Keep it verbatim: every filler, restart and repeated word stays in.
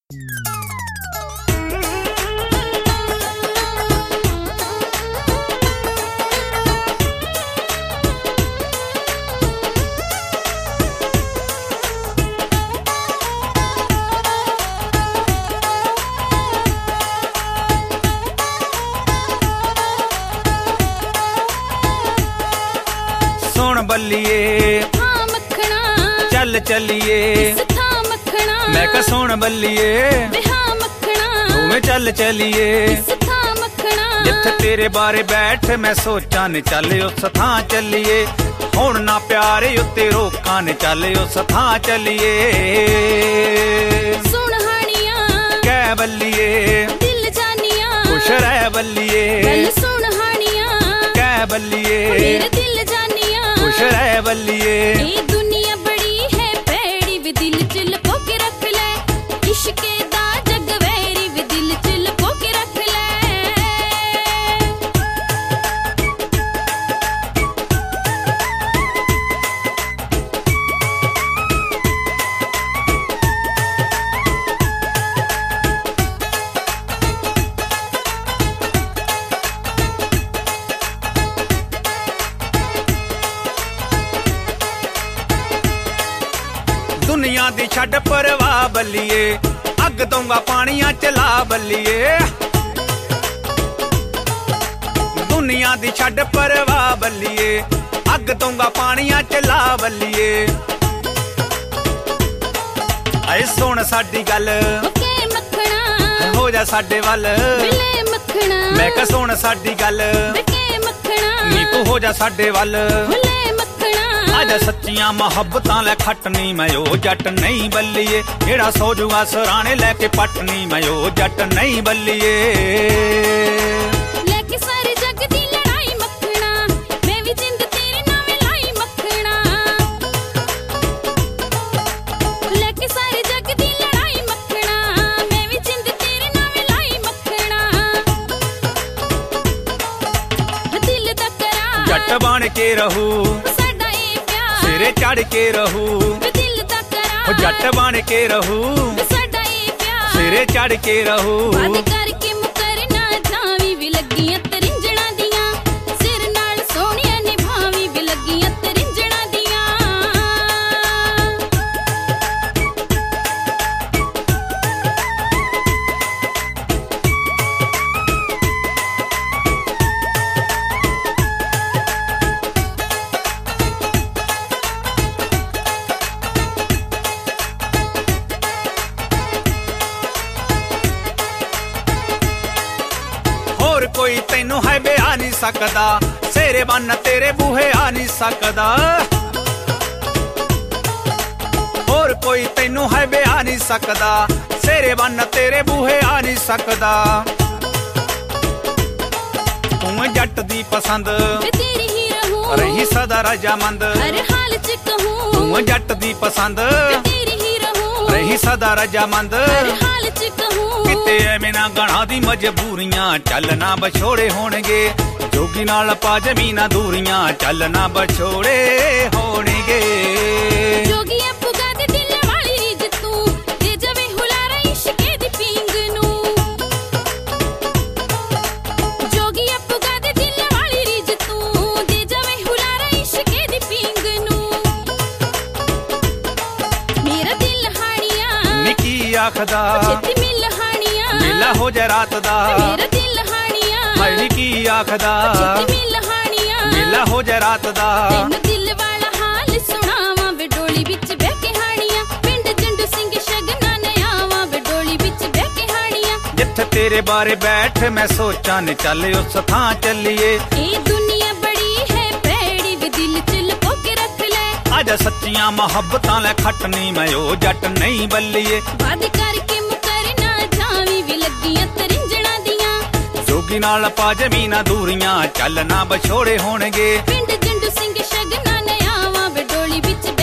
सुन बल्लिए हाँ मखना चल चलिए था मखना मैं कहा सुन बल्लिए हाँ मखना तुम्हें चल चलिए था मखना जिथे तेरे बारे बैठ मैं सोचा ने चल उस थां चलिए हुण ना प्यारे उत्ते रोकां ने चल उस थां चलिए सुन हानिया कह बल्लिए दिल जानिया खुश रह बल्लिए गल सुन हानिया कह बल्लिए मेरे दिल जानिया खुश रह बल्लिए ये दुनिया बड़ी है पैड़ी भी दिल च लुको के रख ले इश्के दा जग वैरी भी दिल च लुको के रख ले दुनिया दी छड़ परवाह बल्लिए अग दूंगा पानिया चला बल्लिए दुनिया दी छड़ परवाह बल्लिए अग दूंगा पानिया चला बल्लिए आए सुन साडी गल ओके मखना हो जा साडे वल मिले मखना मैं कह सुन साडी गल ओके मखना नी तू हो जा साडे वल मिले मखना आजा सच्चियां मोहब्बतां लै खटनी मैं ओ जट नहीं बल्लिए जेड़ा सो जुगा सराणे लैके पटनी मैं ओ जट नहीं बल्लिए लेके सारे जग दी लड़ाई मखना मैं भी जिंद तेरे नाल लाई मखना लेके सारे जग दी लड़ाई मखना मैं भी जिंद तेरे नाल लाई मखना दिल दा करा जट बन के रहू साडा ए प्यार सिरे चढ़ के रहू दिल दा करा जट बन के रहू साडा ए प्यार सिरे चढ़ के रहू बात करके मुकर ना जावी भी लगियां तरिंजणा दियां सिर नाल सोहणिया निभावी भी लगियां तरिंजणा दियां होर कोई तैनू है बेआ नहीं सकदा सेरे बन तेरे बूहे आ नहीं सकदा होर कोई तैनू है बेआ नहीं सकदा सेरे बन तेरे बूहे आ नहीं सकदा तू जट दी पसंद मैं तेरी ही रहूं रही सदा रजामंद हर हाल च कहूं तू जट दी पसंद मैं तेरी ही रहूं रही सदा रजामंद हर हाल च कहूं किते एवें ना गणा दी मजबूरियां चलना बछोड़े होणगे जोगी नाल पा जमीना दूरियां चलना बछोड़े होणगे जोगिया पुगा दे दिल वाली रीज तू दे जावे हुलारा इश्के दी पींग नू जोगिया पुगा दे दिल वाली रीज तू दे जावे हुलारा इश्के दी पींग नू मेरा दिल हानिया निकी आखदा छेती मिल हानिया मेला हो जा रात दा मेरा दिल हानिया हाय निकी आखदा छेती मिल हानिया मेला हो जा रात दा तैनू दिल वाला हाल सुनावां वे डोली विच बह के हानिया पिंड जंडू सिंह शगना ने आवां वे डोली विच बह के हानिया जिथे तेरे बारे बैठ मैं सोचा ने चल उस थां चलिए ए दुनिया बड़ी है पैड़ी भी दिल च लुको के रख ले आजा सच्चियां मोहब्बतां लै खटनी मैं ओ जट नहीं बल्लिए वाद करके मुकर ना जावी भी लगियां तरिंजणा दियां जोगी नाल पा जमीना दूरियां चलना बछोड़े होणगे पिंड जंडू सिंह शगना ने आवां वे डोली विच